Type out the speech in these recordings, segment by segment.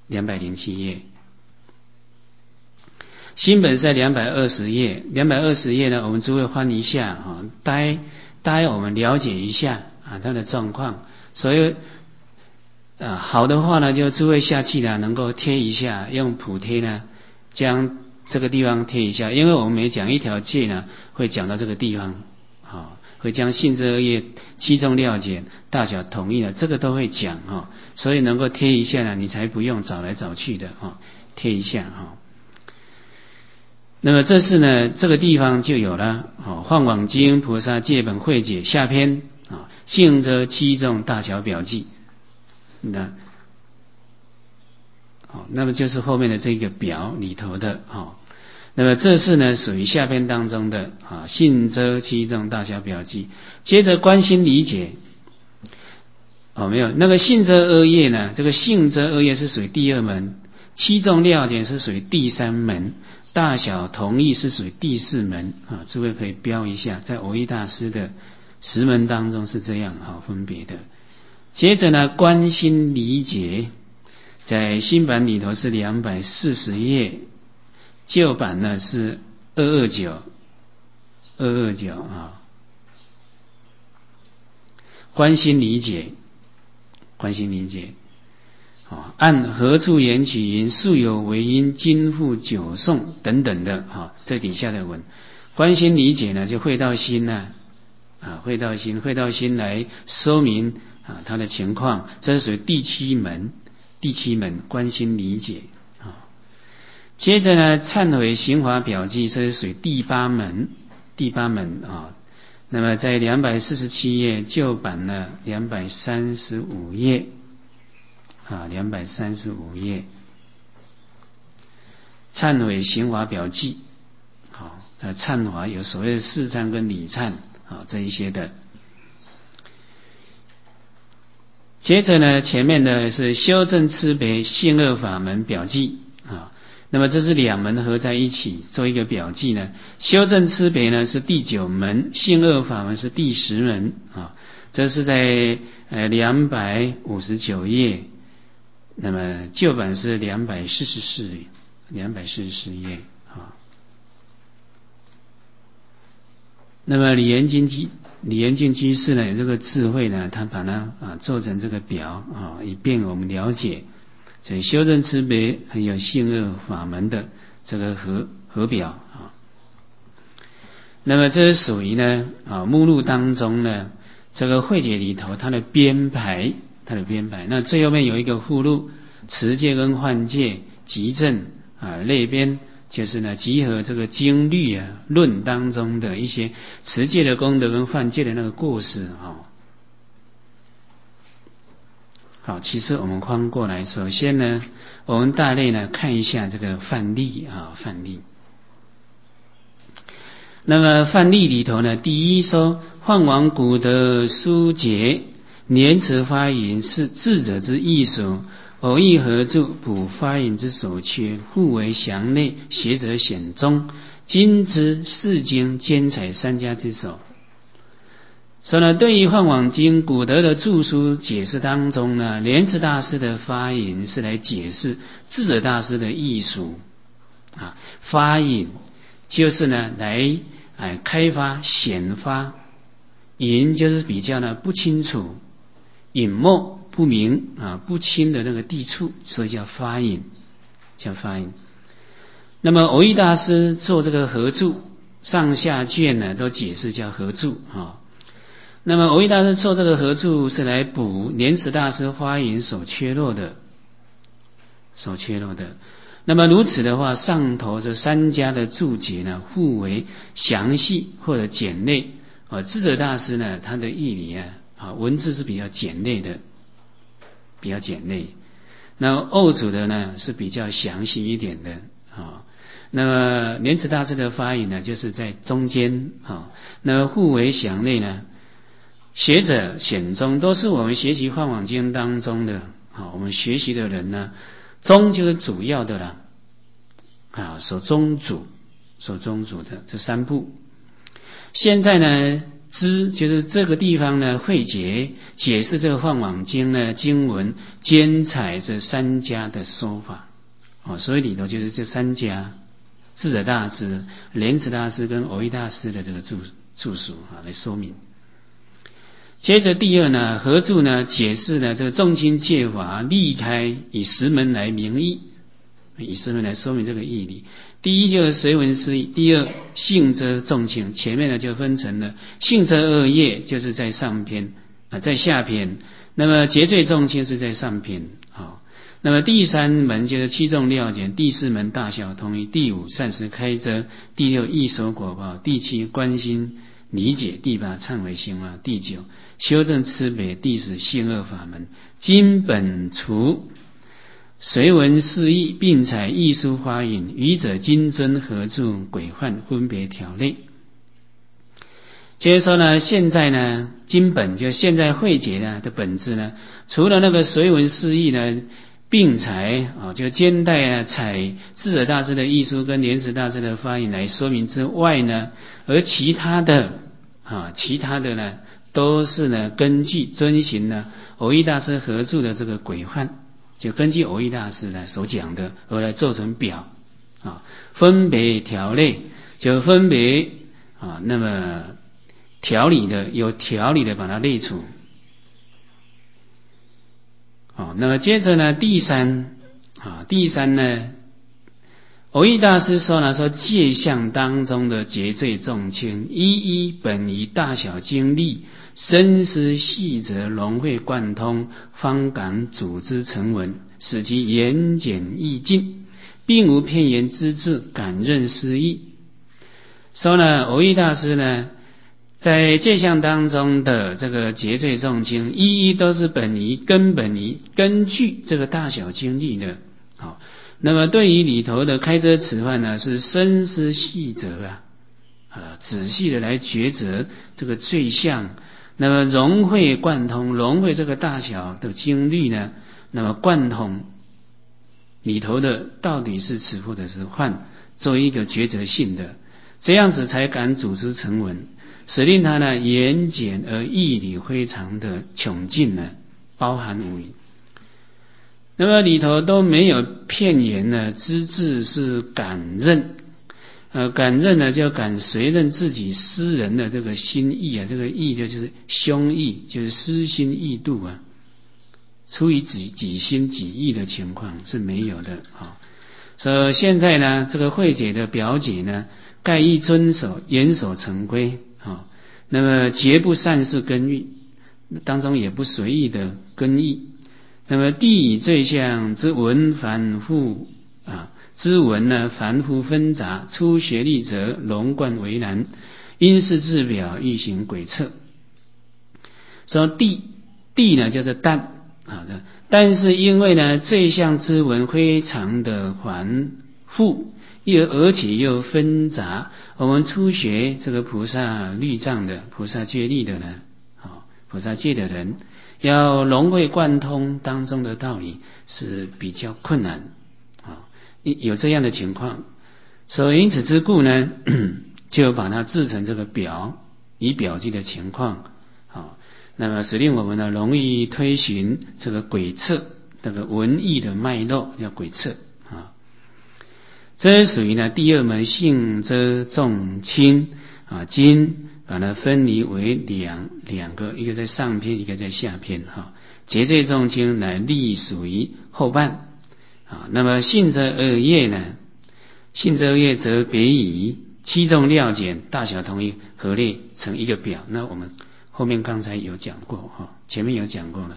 207页。新本是在220页，220页呢，我们诸位翻一下啊，待我们了解一下啊它的状况。所以好的话呢，就诸位下去呢能够贴一下，用普贴呢将这个地方贴一下，因为我们每讲一条戒呢，会讲到这个地方啊，会将性质恶业、七众料简、大小统一呢，这个都会讲啊，所以能够贴一下呢，你才不用找来找去的啊，贴一下啊。那么这是呢，这个地方就有了幻网经菩萨戒本汇解下篇性则七众大小表记。那么就是后面的这个表里头的那么这是呢属于下篇当中的性则七众大小表记。接着观心理解没有那个性则恶业呢，这个性则恶业是属于第二门，七众料简是属于第三门，大小同义是属于第四门诸位可以标一下，在蕅益大师的10门当中是这样分别的。接着呢观心理解，在新版里头是240页，旧版呢是229观心理解按何处言取云，素有为因，今复久诵等等的这底下的文。观心理解呢，就会到心会到心来说明它的情况，这是属于第七门观心理解接着呢忏悔行华表记，这是属于第八门那么在247页，旧版呢235页235页忏悔行华表记忏华有所谓的事忏跟理忏这一些的。接着呢前面的是修正慈悲性恶法门表记那么这是两门合在一起做一个表记呢。修正慈悲呢是第9门，性恶法门是第10门这是在259页，那么旧版是244页那么李延净居士呢有这个智慧呢，他把它做成这个表以便我们了解。所以修正慈悲还有性恶法门的这个合表那么这是属于呢目录当中呢这个汇解里头它的编排。那最后面有一个附录，持戒跟换戒集证类编，就是呢集合这个经律论当中的一些持戒的功德跟换戒的那个过失好，其实我们翻过来，首先呢我们大类呢看一下这个范例那么范例里头呢，第一说梵王古德书解念持发言是智者之艺术，偶益合著补发言之所缺，互为详内，学者显中，今之四经兼采三家之首。所以呢，对于梵网经古德的著书解释当中呢，莲池大师的发引是来解释智者大师的艺术发引就是呢来开发显发，引就是比较呢不清楚隐没不明不清的那个地处，所以叫发引那么蕅益大师做这个合著，上下卷呢都解释叫合著那么蕅益大师做这个合著是来补莲池大师发引所缺漏的。那么如此的话，上头这三家的注解呢互为详细或者简略智者大师呢他的义理文字是比较简略的，那蕅主的呢是比较详细一点的那么莲池大师的发引呢就是在中间那么互为详略呢，学者显宗都是我们学习梵网经当中的我们学习的人呢，宗就是主要的了所宗主的这三部。现在呢知就是这个地方呢汇结解释这个放网经呢经文兼采这三家的说法所以里头就是这三家智者大师、莲池大师跟蕅益大师的这个注述来说明。接着第二呢，合注呢解释呢这个众亲戒法立开以十门来明义，以十门来说明这个义理。第一就是随文思义，第二性遮众亲，前面呢就分成了性遮二业，就是在上篇在下篇，那么结罪众亲是在上篇那么第三门就是七众料简，第四门大小通义，第五善识开遮，第六异熟果报，第七观心理解，第八忏悔行化，第九修正痴别，第十性恶法门。经本除随文释义，并采艺书花引，愚者金尊合注轨范分别条类。就是说呢，现在呢经本就现在汇结的本质呢，除了那个随文释义呢并采就兼带采智者大师的艺书跟莲池大师的发引来说明之外呢，而其他的呢都是呢根据遵循呢蕅益大师合注的这个轨范，就根据蕅益大师呢所讲的而来做成表分别条类，就分别那么有条理的把它列出。那么接着呢，第三呢，蕅益大师说戒相当中的结罪众亲，一本于大小经历，深思细则，融会贯通，方感组织成文，使其言简意尽，并无片言之志，感任失义。说呢，蕅益大师呢在戒相当中的这个结罪众亲，一都是根据这个大小经历的那么对于里头的开遮持犯呢，是深思细则仔细的来抉择这个罪相，那么融会贯通，融会这个大小的经历呢，那么贯通里头的到底是持或者是犯，作为一个抉择性的，这样子才敢组织成文，使令他呢言简而义理非常的穷尽呢，包含无余。那么里头都没有片言呢，之志是感任，感任呢就感随任自己私人的这个心意这个意就是胸意，就是私心意度出于己心己意的情况是没有的所以现在呢，这个慧解的表解呢，盖亦遵守严守成规那么绝不擅事根欲，当中也不随意的根意。那么地以罪相之文繁复之文呢繁复纷杂，初学历则龙贯为难，因是自表欲行诡策。说地呢就是但是因为呢罪相之文非常的繁复，而且又纷杂，我们初学这个菩萨律藏的菩萨戒律的呢菩萨戒的人要融会贯通当中的道理是比较困难有这样的情况，所以因此之故呢就把它制成这个表，以表记的情况那么使令我们呢容易推寻这个诡策，这个文义的脉络叫诡策这是属于呢第二门性遮众亲经把它分离为两个，一个在上篇，一个在下篇结罪众亲乃隶属于后半那么性遮二业呢，性遮二业则别以七众料简大小同义合列成一个表，那我们后面刚才有讲过前面有讲过了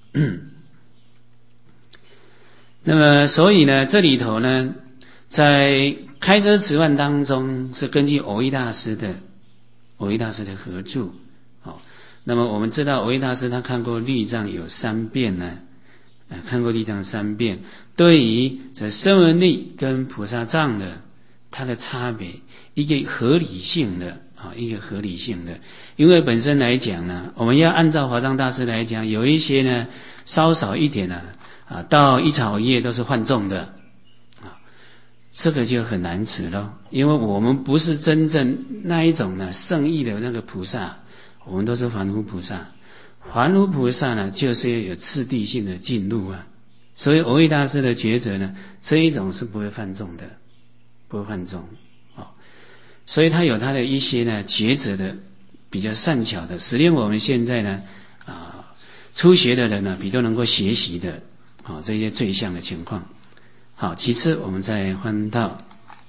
那么所以呢这里头呢在开遮持犯当中是根据蕅益大师的合注那么我们知道蕅益大师他看过律藏有3遍呢看过律藏3遍，对于这声闻律跟菩萨藏的它的差别，一个合理性的因为本身来讲呢，我们要按照华藏大师来讲，有一些呢稍少一点到一草叶都是犯众的这个就很难持了，因为我们不是真正那一种呢圣意的那个菩萨我们都是凡夫菩萨。凡夫菩萨呢，就是要有次第性的进入啊。所以蕅益大师的抉择呢，这一种是不会犯众的，不会犯众哦。所以他有他的一些呢抉择的比较善巧的，使令我们现在呢初学的人呢比较能够学习的这些最相的情况。好，其次我们再翻到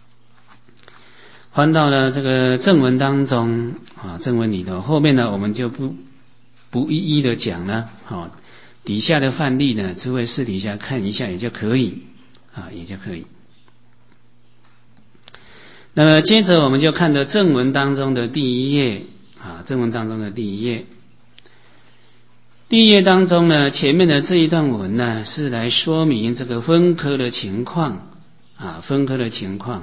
呢这个正文当中正文里头后面呢我们就不一一的讲了底下的范例呢诸位私底下看一下也就可以也就可以。那么接着我们就看到正文当中的第一页正文当中的第一页。第一页当中呢，前面的这一段文呢，是来说明这个分科的情况分科的情况。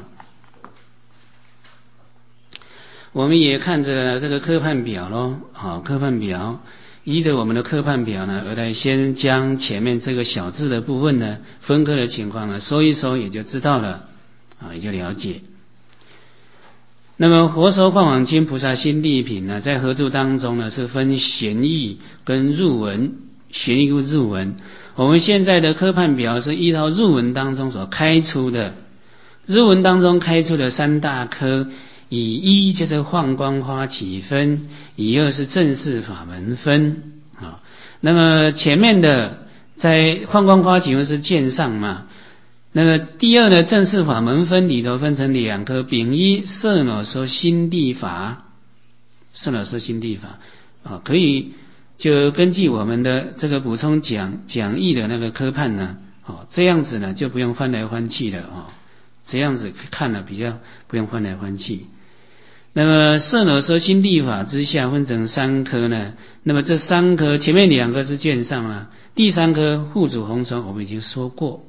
我们也看着这个科判表咯科判表依着我们的科判表呢，而来先将前面这个小字的部分呢，分科的情况呢，说一说也就知道了也就了解。那么佛说幻网经菩萨心地品呢，在合注当中呢是分玄义跟入文，玄义跟入文。我们现在的科判表是依照入文当中所开出的，入文当中开出的三大科，以一就是幻光花起分，以二是正式法门分那么前面的在幻光花起分是见上嘛。那么第二呢，正式法门分里头分成两科，丙一摄脑说心地法，摄脑说心地法可以就根据我们的这个补充讲义的那个科判呢这样子呢就不用翻来翻去了这样子看了比较不用翻来翻去。那么摄脑说心地法之下分成三科呢，那么这三科前面两个是见上第三科护主红传我们已经说过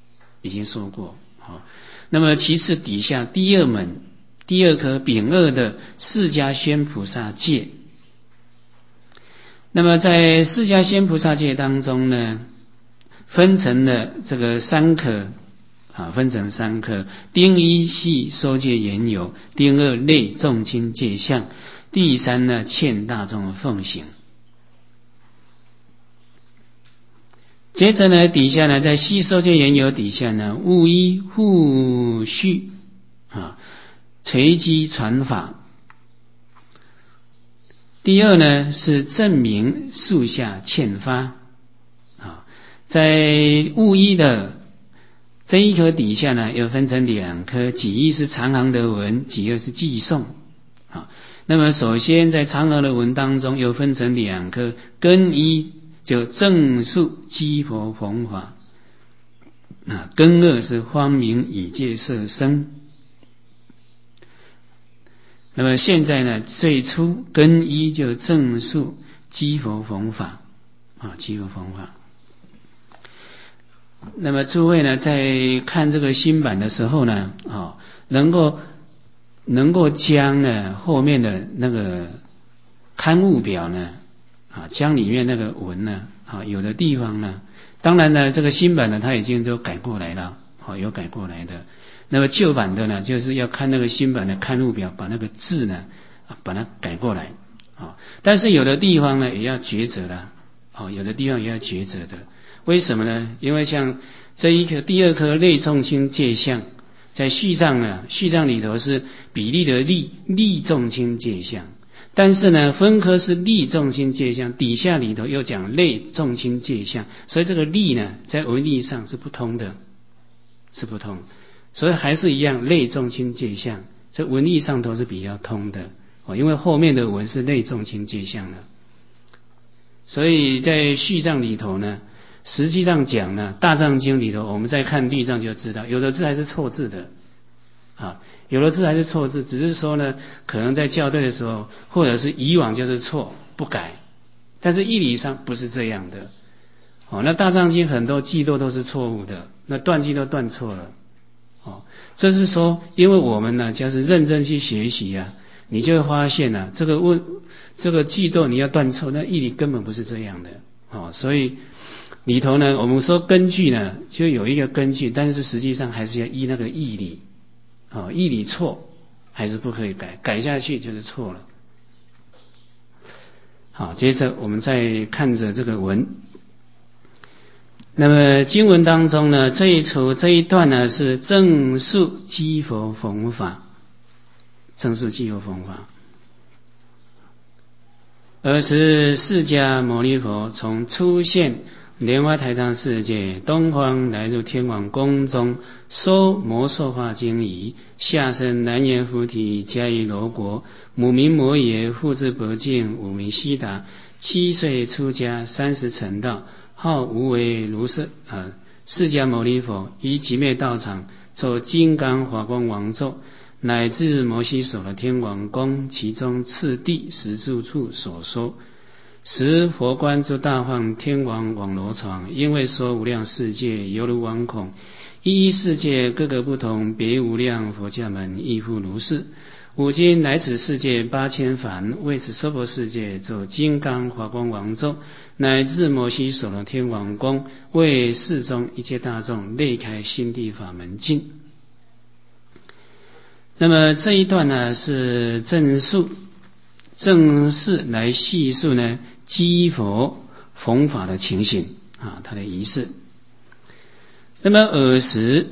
那么其次底下第二门第二科丙二的释迦宣菩萨戒。那么在释迦宣菩萨戒当中呢，分成了这个三科分成三科，丁一系收戒缘由，丁二类众亲戒相，第三呢劝大众奉行。接着呢，底下呢，在吸收戒缘由底下呢，务依互续垂机传法。第二呢是证明树下欠发在务依的这一科底下呢，又分成两科，己一是长行的文，己二是寄颂那么首先在长行的文当中又分成两科，根一就正述积佛弘法根二是光明以戒摄生。那么现在呢，最初根一就正述积佛弘法积佛弘法。那么诸位呢，在看这个新版的时候呢能够将呢后面的那个刊物表呢将里面那个文呢有的地方呢，当然呢这个新版呢它已经就改过来了有改过来的。那么旧版的呢，就是要看那个新版的刊物表，把那个字呢把它改过来但是有的地方呢也要抉择的有的地方也要抉择的。为什么呢？因为像这一科第二科类众亲戒相，在序藏里头是比例的利众亲戒相，但是呢分科是利众亲戒相，底下里头又讲类众亲戒相，所以这个利呢在文理上是不通的，是不通。所以还是一样类众亲戒相，这文理上都是比较通的因为后面的文是类众亲戒相的。所以在序藏里头呢，实际上讲呢，大藏经里头我们再看律藏就知道，有的字还是错字的有的字还是错字，只是说呢可能在校对的时候或者是以往就是错不改，但是义理上不是这样的那大藏经很多记录都是错误的，那断记都断错了这是说因为我们呢就是认真去学习你就会发现这个句读你要断错，那义理根本不是这样的所以里头呢我们说根据呢就有一个根据，但是实际上还是要依那个义理义理错还是不可以改，改下去就是错了。 好，接着我们再看着这个文。那么经文当中呢，这一段呢是正述积佛弘法，正述积佛弘法。尔时释迦牟尼佛从出现莲花台上世界东方来入天王宫中，说摩受化经仪，下生南阎浮提迦夷罗国，母名摩耶，父字伯净，五名悉达，7岁出家，30成道，号无为如是。释迦牟尼佛于极灭道场奏金刚华光王咒，乃至摩悉所的天王宫，其中次第十住处所说。时佛观诸大放天王网罗床，因为说无量世界犹如网孔，一一世界各个不同，别无量佛教门亦复如是。五今来此世界8000梵，为此娑婆世界奏金刚华光王咒，乃至摩悉所的天王宫，为世中一切大众内开心地法门境。那么这一段呢是正式来细述呢积佛弘法的情形啊，他的仪式。那么尔时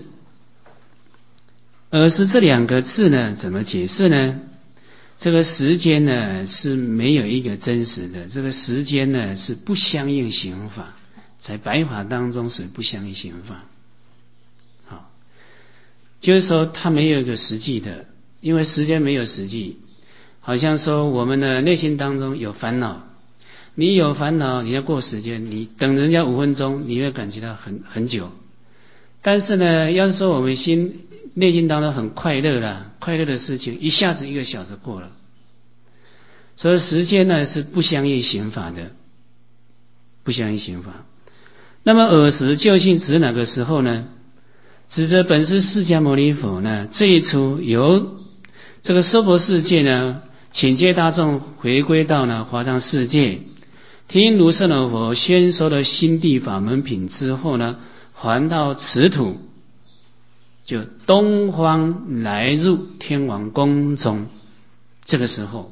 这2个字呢怎么解释呢？这个时间呢是没有一个真实的，这个时间呢是不相应行法，在白法当中是不相应行法。好，就是说它没有一个实际的，因为时间没有实际。好像说我们的内心当中有烦恼，你有烦恼，你要过时间，你等人家5分钟，你会感觉到很久。但是呢，要是说我们内心当中很快乐啦，快乐的事情一下子1个小时过了。所以时间呢是不相应行法的，不相应行法。那么尔时究竟指哪个时候呢？指着本师释迦牟尼佛呢，这一出由这个娑婆世界呢请接大众回归到呢华藏世界，听如是那佛宣说了心地法门品之后呢，还到此土，就东方来入天王宫中。这个时候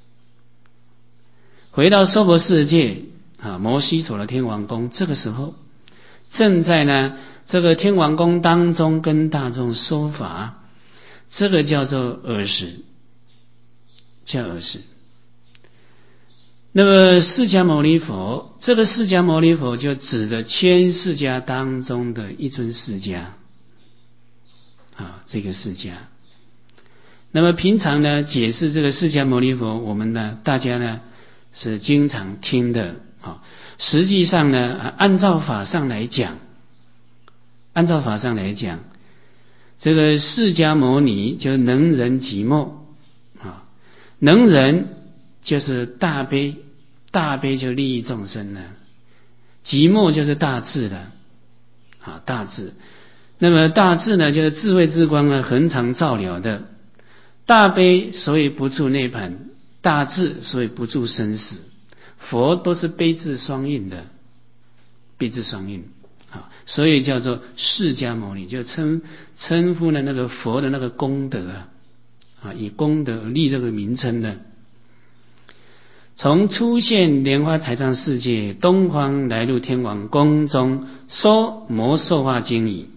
回到娑婆世界啊，摩悉所的天王宫，这个时候正在呢这个天王宫当中跟大众说法，这个叫做尔时，叫尔时。那么释迦牟尼佛，这个释迦牟尼佛就指的千释迦当中的一尊释迦啊，这个释迦。那么平常呢解释这个释迦牟尼佛，我们呢大家呢是经常听的啊。实际上呢按照法上来讲，这个释迦牟尼就能仁寂寞啊，能仁就是大悲，大悲就利益众生了，寂寞就是大智了啊，大智。那么大智呢就是智慧之光呢恒常照了的，大悲所以不住涅槃，大智所以不住生死。佛都是悲智双运的，悲智双运啊，所以叫做释迦牟尼，就称呼了那个佛的那个功德啊，以功德而立这个名称的。从出现莲花台上世界东方来入天王宫中，说摩受化经仪。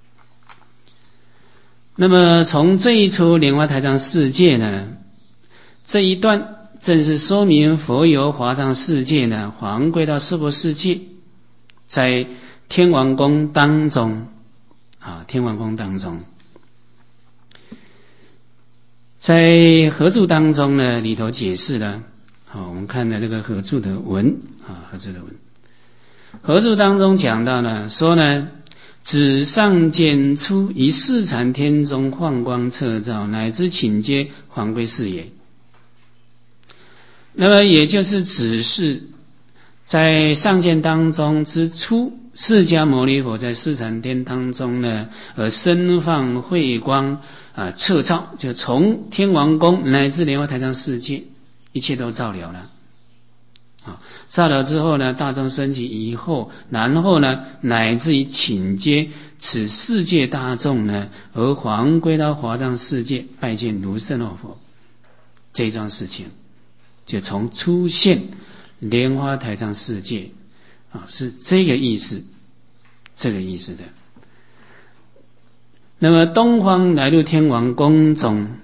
那么从这一出莲花台上世界呢，这一段正是说明佛由华藏世界呢还归到娑婆世界，在天王宫当中啊，天王宫当中，在合注当中呢里头解释了，好，我们看的那个合注的文啊，合注当中讲到呢，说呢指上见出于四禅天中放光彻照，乃至请接还归是也。那么也就是指示在上见当中之初，释迦牟尼佛在四禅天当中呢身放慧光彻照，就从天王宫乃至莲花台上世界一切都照了了。照了之后呢，大众升起以后，然后呢乃至于请接此世界大众呢而还归到华藏世界拜见如是那佛，这桩事情就从出现莲花台上世界是这个意思，的。那么东方来入天王宫中